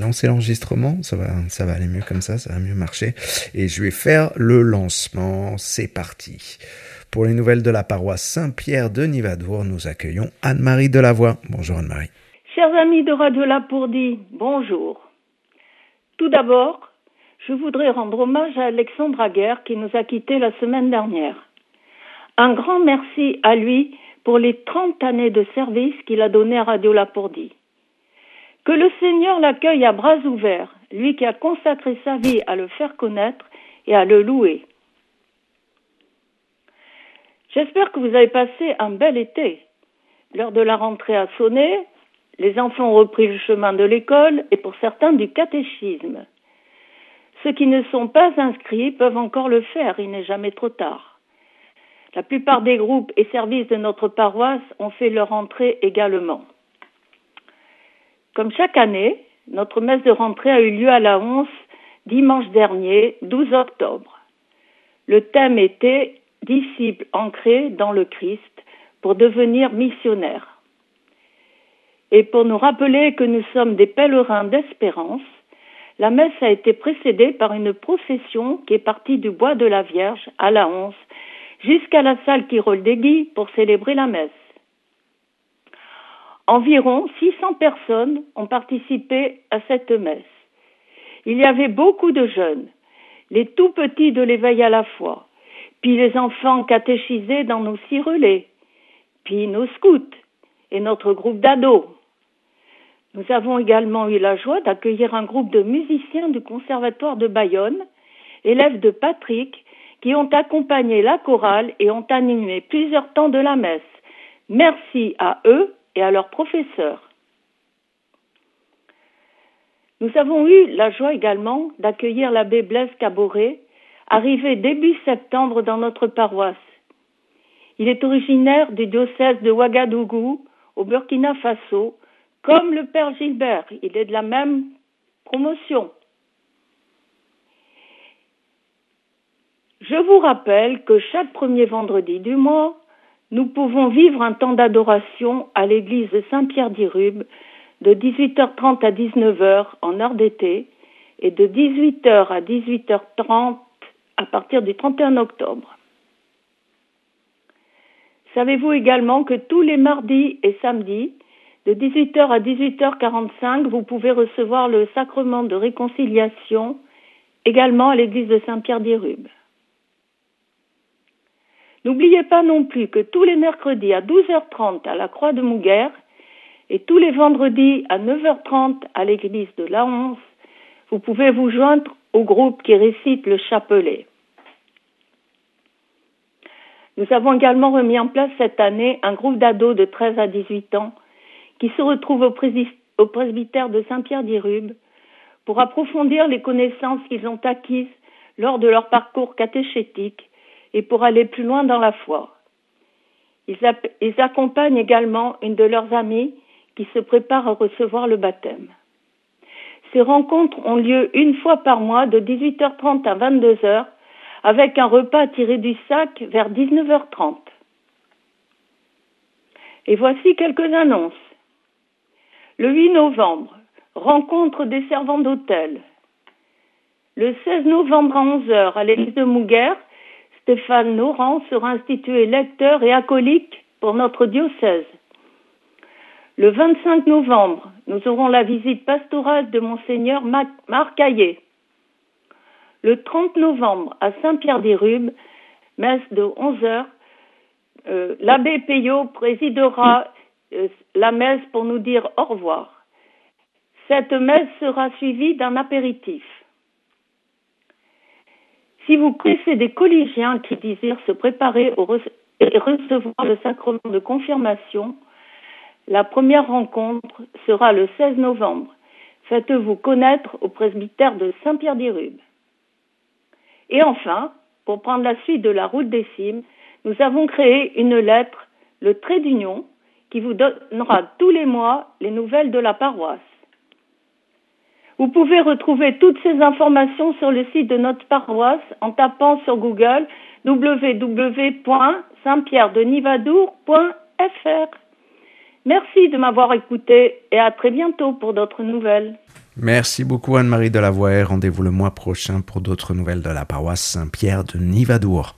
lancer l'enregistrement. Ça va aller mieux comme ça va mieux marcher. Et je vais faire le lancement. C'est parti. Pour les nouvelles de la paroisse Saint-Pierre de Nivadour, nous accueillons Anne-Marie Delavoye. Bonjour Anne-Marie. Chers amis de Radio Lapourdie, bonjour. Tout d'abord, je voudrais rendre hommage à Alexandre Aguerre qui nous a quittés la semaine dernière. Un grand merci à lui pour les 30 années de service qu'il a donné à Radio Lapourdie. Que le Seigneur l'accueille à bras ouverts, lui qui a consacré sa vie à le faire connaître et à le louer. J'espère que vous avez passé un bel été. L'heure de la rentrée a sonné, les enfants ont repris le chemin de l'école et pour certains du catéchisme. Ceux qui ne sont pas inscrits peuvent encore le faire, il n'est jamais trop tard. La plupart des groupes et services de notre paroisse ont fait leur entrée également. Comme chaque année, notre messe de rentrée a eu lieu à la Once dimanche dernier, 12 octobre. Le thème était « Disciples ancrés dans le Christ pour devenir missionnaires ». Et pour nous rappeler que nous sommes des pèlerins d'espérance, la messe a été précédée par une procession qui est partie du bois de la Vierge à la Once jusqu'à la salle Quirol d'Aiguille pour célébrer la messe. Environ 600 personnes ont participé à cette messe. Il y avait beaucoup de jeunes, les tout petits de l'éveil à la foi, puis les enfants catéchisés dans nos 6 relais, puis nos scouts et notre groupe d'ados. Nous avons également eu la joie d'accueillir un groupe de musiciens du Conservatoire de Bayonne, élèves de Patrick, qui ont accompagné la chorale et ont animé plusieurs temps de la messe. Merci à eux et à leurs professeurs. Nous avons eu la joie également d'accueillir l'abbé Blaise Caboret, arrivé début septembre dans notre paroisse. Il est originaire du diocèse de Ouagadougou, au Burkina Faso, comme le père Gilbert, il est de la même promotion. Je vous rappelle que chaque premier vendredi du mois, nous pouvons vivre un temps d'adoration à l'église de Saint-Pierre-d'Irube de 18h30 à 19h en heure d'été et de 18h à 18h30 à partir du 31 octobre. Savez-vous également que tous les mardis et samedis, de 18h à 18h45, vous pouvez recevoir le sacrement de réconciliation, également à l'église de Saint-Pierre-d'Irube. N'oubliez pas non plus que tous les mercredis à 12h30 à la Croix de Mouguer et tous les vendredis à 9h30 à l'église de la Once, vous pouvez vous joindre au groupe qui récite le chapelet. Nous avons également remis en place cette année un groupe d'ados de 13 à 18 ans qui se retrouvent au presbytère de Saint-Pierre-d'Irube pour approfondir les connaissances qu'ils ont acquises lors de leur parcours catéchétique et pour aller plus loin dans la foi. Ils accompagnent également une de leurs amies qui se prépare à recevoir le baptême. Ces rencontres ont lieu une fois par mois de 18h30 à 22h avec un repas tiré du sac vers 19h30. Et voici quelques annonces. Le 8 novembre, rencontre des servants d'hôtel. Le 16 novembre à 11h, à l'église de Mouguer, Stéphane Laurent sera institué lecteur et acolyte pour notre diocèse. Le 25 novembre, nous aurons la visite pastorale de Monseigneur Marc Caillé. Le 30 novembre, à Saint-Pierre-d'Irube, messe de 11h, l'abbé Payot présidera la messe pour nous dire au revoir. Cette messe sera suivie d'un apéritif. Si vous connaissez des collégiens qui désirent se préparer et recevoir le sacrement de confirmation, la première rencontre sera le 16 novembre. Faites-vous connaître au presbytère de Saint-Pierre-d'Irube. Et enfin, pour prendre la suite de la route des cimes, nous avons créé une lettre, le trait d'union, qui vous donnera tous les mois les nouvelles de la paroisse. Vous pouvez retrouver toutes ces informations sur le site de notre paroisse en tapant sur Google www.saintpierredenivadour.fr. Merci de m'avoir écouté et à très bientôt pour d'autres nouvelles. Merci beaucoup Anne-Marie Delavoye. Rendez-vous le mois prochain pour d'autres nouvelles de la paroisse Saint-Pierre de Nivadour.